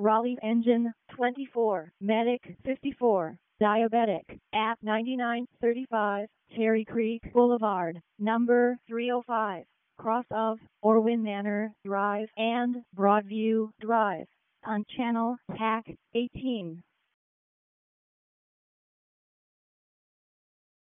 Raleigh Engine 24, Medic 54, Diabetic at 9935 Cherry Creek Boulevard, number 305, cross of Orwin Manor Drive and Broadview Drive, on Channel TAC 18.